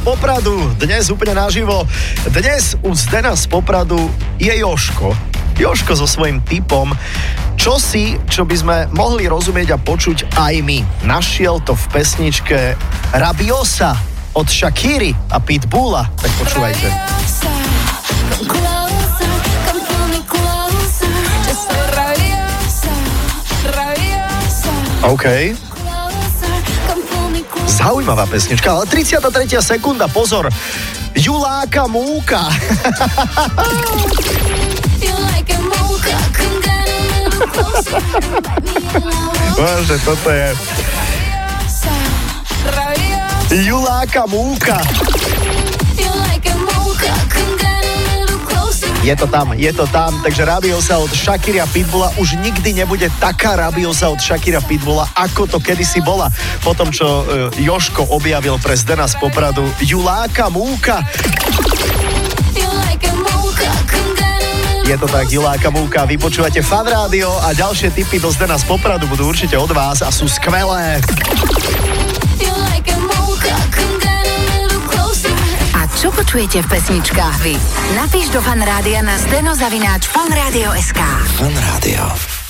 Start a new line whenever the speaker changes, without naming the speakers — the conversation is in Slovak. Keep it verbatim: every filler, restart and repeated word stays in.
Popradu, dnes úplne naživo. Dnes u Zdena z Popradu je Jožko. Jožko so svojím tipom, čo si, čo by sme mohli rozumieť a počuť aj my. Našiel to v pesničke Rabiosa od Shakiry a Pitbulla. Tak počúvajte. OK. Zaujímavá pesnička, ale tridsiata tretia sekunda, pozor. Juláka Múka. Bože, toto je Juláka Múka. Je to tam, je to tam, takže Rabiosa od Shakiry a Pitbulla už nikdy nebude taká Rabiosa od Shakiry a Pitbulla, ako to kedysi bola. Po tom, čo uh, Jožko objavil pre Zdena z Popradu Juláka Múka. Je to tak, Juláka Múka. Vy počúvate Fan Rádio a ďalšie tipy do Zdena z Popradu budú určite od vás a sú skvelé.
Čo počujete v pesničkách vy? Napíš do Fan Rádia na steno zavináč fanradio bodka es ká.
Fan Rádio.